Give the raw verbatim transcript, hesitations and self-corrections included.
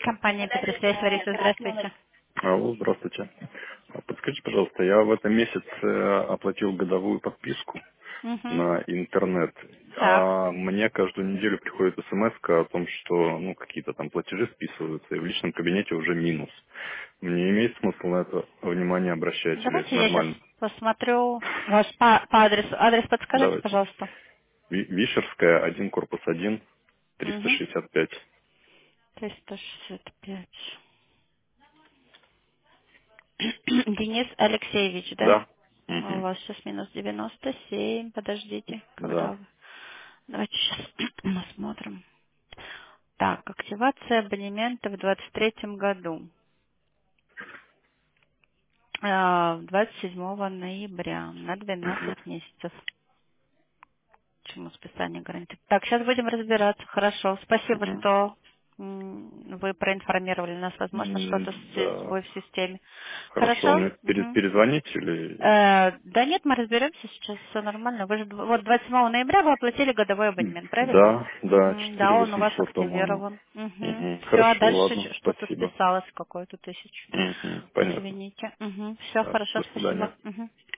Компания Петросвязь, Лариса, здравствуйте. Алло, здравствуйте. А Подскажите, пожалуйста, я в этом месяце оплатил годовую подписку Угу. на интернет, Так. а мне каждую неделю приходит смс о том, что ну, какие-то там платежи списываются, и в личном кабинете уже минус. Мне имеет смысл на это внимание обращать, или это Давайте я сейчас нормально? посмотрю ваш по, по адресу. Адрес подскажите, Давайте. пожалуйста. Ви- Вишерская, один, корпус один, триста Угу. шестьдесят пять. триста шестьдесят пять. Денис Алексеевич, да? Да? А у Мгм. вас сейчас минус девяносто семь. Подождите, когда Да. вы... Давайте сейчас посмотрим. Так, активация абонемента в двадцать третьем году. А, двадцать седьмого ноября на двенадцать месяцев. Почему списание гарантии? Так, сейчас будем разбираться. Хорошо. Спасибо, Мгм. что м, вы проинформировали нас. Возможно, что-то М, с- Да. сбой в системе. Хорошо, Хорошо? мне пере- Мгм. перезвонить или... Э, да нет, мы разберемся сейчас, все нормально. Вы же дв- вот двадцать седьмого ноября вы оплатили годовой абонемент, правильно? Да, да, Мгм, четыре да, он у вас восемьсот, по-моему. активирован. Мгм. Все, а Хорошо, дальше ладно, щ- что-то спасибо. списалось, какую-то тысячу. Мгм. Понятно. Извините. Все, Да, хорошо, до спасибо. свидания. Мгм.